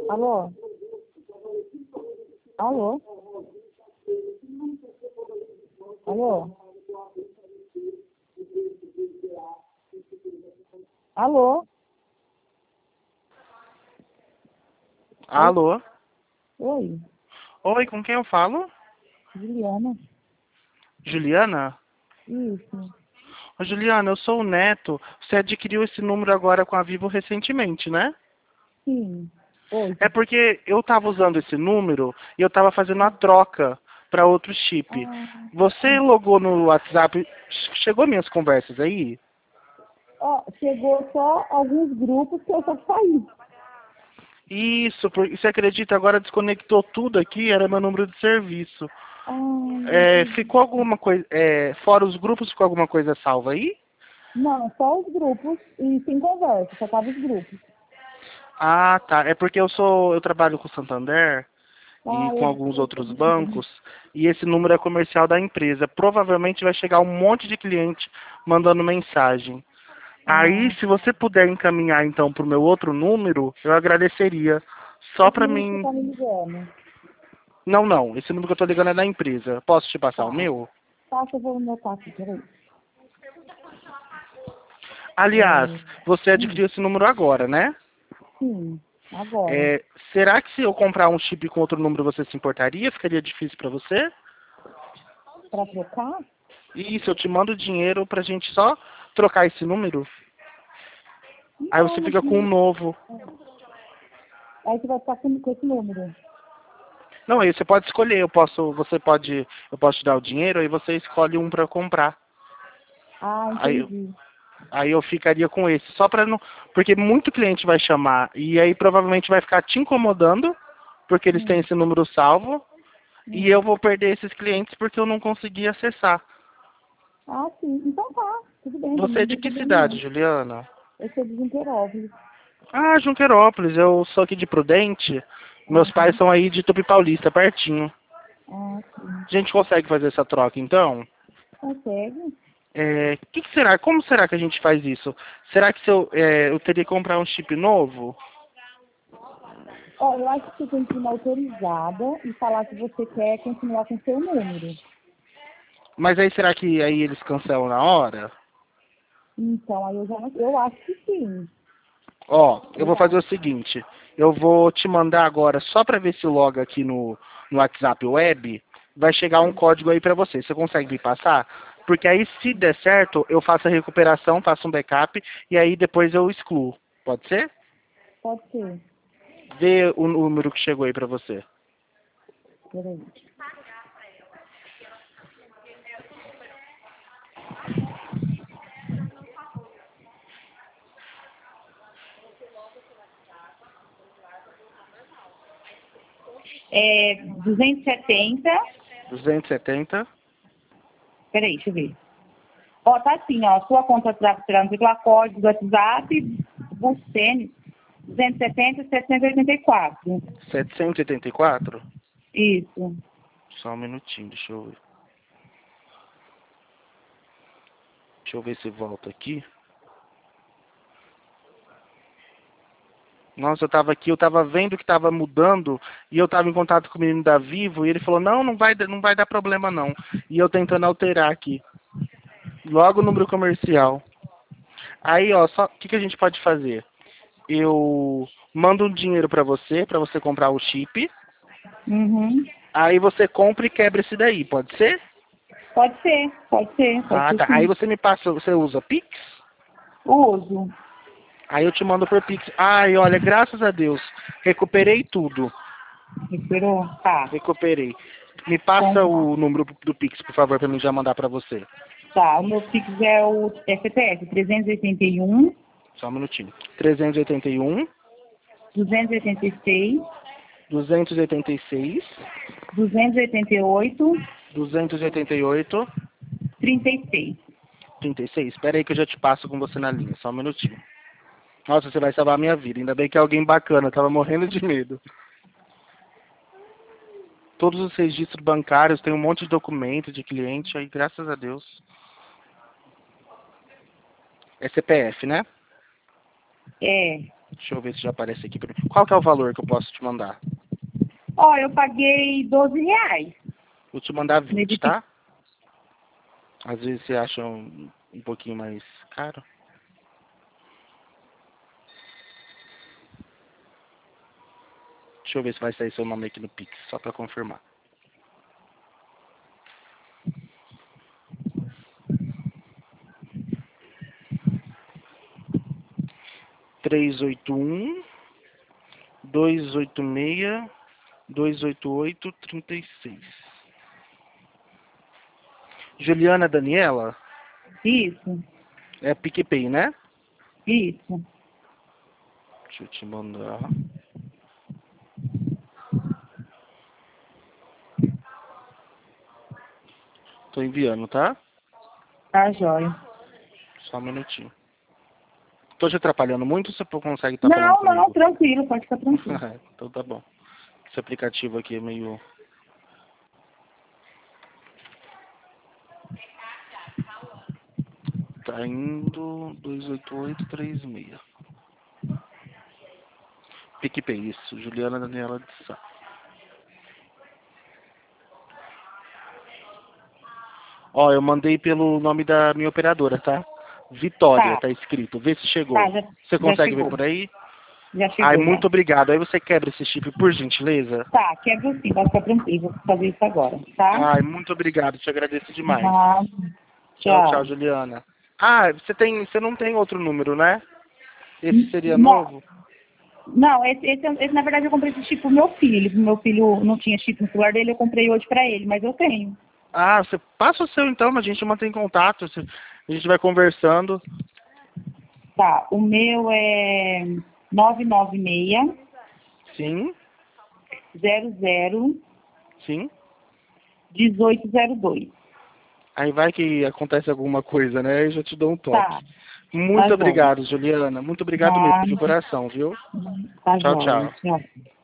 Alô? Alô? Alô? Alô? Oi? Alô? Oi, Oi, com quem eu falo? Juliana. Juliana? Isso. Ô, Juliana, eu sou o Neto. Você adquiriu esse número agora com a Vivo recentemente, né? Sim. Oi. É porque eu estava usando esse número e eu estava fazendo a troca para outro chip. Ah, Você logou no WhatsApp? Chegou minhas conversas aí? ó, chegou só alguns grupos que eu só saí. Isso, você acredita? Agora desconectou tudo aqui, era meu número de serviço. Ah, Ficou alguma coisa, fora os grupos, ficou alguma coisa salva aí? não, só os grupos e sem conversa, só tava os grupos. Ah, tá. É porque eu trabalho com o Santander e Ah, com alguns eu outros bancos, e esse número é comercial da empresa. Provavelmente vai chegar um monte de cliente mandando mensagem. Aí, ah, se você puder encaminhar então para o meu outro número, eu agradeceria. Só esse para número que você mim. tá me ligando. Não, não. Esse número que eu tô ligando é da empresa. Posso te passar o Tá. meu? Passa, eu vou anotar aqui, peraí. Aliás, É, você adquiriu esse número agora, né? sim, agora. É, será que se eu comprar um chip com outro número você se importaria? Ficaria difícil para você? Pra trocar? Isso, eu te mando dinheiro pra gente só trocar esse número. Aí Não, você não fica com um precisa. novo. Aí você vai ficar com esse número. Não, aí você pode escolher. Eu posso te dar o dinheiro, aí você escolhe um pra comprar. Ah, Aí, entendi. aí eu ficaria com esse, só pra não, porque muito cliente vai chamar e aí provavelmente vai ficar te incomodando, porque eles têm Hum, esse número salvo, e hum. eu vou perder esses clientes porque eu não consegui acessar. Ah, sim. Então tá, tudo bem, pra mim Você é não de tem que problema cidade, não. Juliana? Eu sou de Junqueirópolis. Ah, Junqueirópolis, eu sou aqui de Prudente. Meus pais Aham. são aí de Tupi Paulista, pertinho. Ah, sim. A gente consegue fazer essa troca, então? Consegue? Que será? Como será que a gente faz isso? Será que se eu teria que comprar um chip novo? Ó, eu acho que você tem que ir na autorizada e falar que você quer continuar com o seu número. Mas aí será que aí eles cancelam na hora? Então, aí eu já não, eu acho que sim. Ó, eu vou Eu fazer o acho. seguinte. Eu vou te mandar agora, só para ver se loga aqui no WhatsApp Web, vai chegar um código aí para você. Você consegue me passar? Porque aí, se der certo, eu faço a recuperação, faço um backup, e aí depois eu excluo. Pode ser? Pode ser. Vê o número que chegou aí para você. Peraí. É 270. 270. Peraí, deixa eu ver. Ó, tá assim, ó. Sua conta tirando pela código do WhatsApp, você, 270 784. 784? Isso. Só um minutinho, deixa eu ver. Deixa eu ver se volta aqui. Nossa, eu tava aqui, eu tava vendo que tava mudando e eu tava em contato com o menino da Vivo e ele falou, não, não vai dar problema não. E eu tentando alterar aqui. Logo o número comercial. Aí, ó, só o que a gente pode fazer? Eu mando um dinheiro pra você comprar o chip. Uhum. Aí você compra e quebra esse daí, pode ser? Pode Ah, ser tá. Aí sim. você me passa, você usa Pix? Uso. Aí eu te mando por Pix. Ai, olha, graças a Deus, recuperei tudo. Recuperou? Tá. Recuperei. Me passa Então, o número do Pix, por favor, para mim já mandar para você. tá. O meu Pix é o CPF 381 Só um minutinho. 381, 286 286, 288 288, 36. 36. Espera aí que eu já te passo com você na linha. Só um minutinho. Nossa, você vai salvar a minha vida. Ainda bem que é alguém bacana. Eu tava morrendo de medo. Todos os registros bancários, tem um monte de documento de cliente. Aí, graças a Deus. É CPF, né? É. Deixa eu ver se já aparece aqui pra mim. Qual que é o valor que eu posso te mandar? Ó, eu paguei R$ 12. Vou te mandar 20, Nesse tá? Às vezes você acha um pouquinho mais caro. Deixa eu ver se vai sair seu nome aqui no Pix, só pra confirmar. Três oito um 286 288 36. Juliana Daniela? Isso, É PicPay, né? isso. Deixa eu te mandar. Tô enviando, tá? Tá, joia. Só um minutinho. Tô te atrapalhando muito ou você consegue estar falando Não, não, comigo? tranquilo, pode ficar tranquilo. Então tá bom. Esse aplicativo aqui é meio... Tá indo 28836. PicPay, isso. Juliana Daniela de Sá. Ó, eu mandei pelo nome da minha operadora, tá? Vitória, Tá, tá escrito. Vê se chegou. tá, já, Você já consegue ver chegou. por aí? Já Ai, chegou, já. muito obrigado. Aí você quebra esse chip, por gentileza? Tá, quebra sim, pode ficar tranquilo, vou fazer isso agora, tá? Ai, muito obrigado. Te agradeço demais. Tá, Tchau, tchau, tchau. Juliana. Ah, você não tem outro número, né? Esse seria Não, novo? não esse, na verdade eu comprei esse chip pro meu filho. Meu filho não tinha chip no celular dele, eu comprei hoje pra ele, mas eu tenho. Ah, você passa o seu então, a gente mantém contato. A gente vai conversando. Tá, o meu é 996 Sim, 00 sim. 1802. Aí vai que acontece alguma coisa, né? Aí eu já te dou um toque. Tá, Muito tá jóia. obrigado, Juliana. Muito obrigado mesmo, Tá, de coração, viu? tá Tchau, jóia. tchau. Tchau.